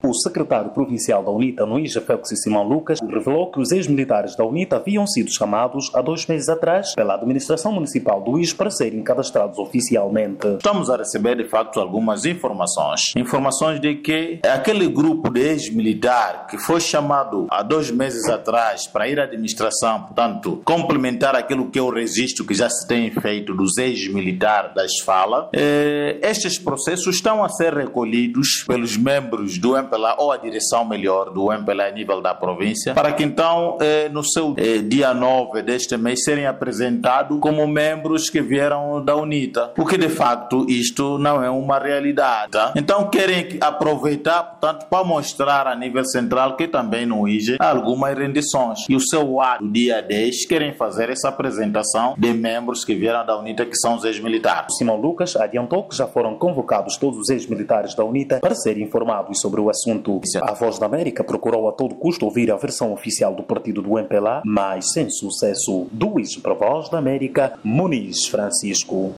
O secretário provincial da UNITA, no IJA, Félix Simão Lucas, revelou que os ex-militares da UNITA haviam sido chamados há 2 meses atrás pela administração municipal do IJ para serem cadastrados oficialmente. Estamos a receber, de facto, algumas informações de que aquele grupo de ex-militar que foi chamado há 2 meses atrás para ir à administração, portanto, complementar aquilo que é o registro que já se tem feito dos ex-militares da esfala, estes processos estão a ser recolhidos pelos membros do MPLA ou a direção melhor do MPLA a nível da província, para que então no seu dia 9 deste mês serem apresentados como membros que vieram da UNITA, porque de facto isto não é uma realidade. Tá? Então querem aproveitar, portanto, para mostrar a nível central que também no IJE há algumas rendições. E o seu ato do dia 10 querem fazer essa apresentação de membros que vieram da UNITA, que são os ex-militares. Simão Lucas adiantou que já foram convocados todos os ex-militares da UNITA para serem informados sobre o assunto. A Voz da América procurou a todo custo ouvir a versão oficial do partido do MPLA, mas sem sucesso. Do IJE para a Voz da América, Muniz Francisco.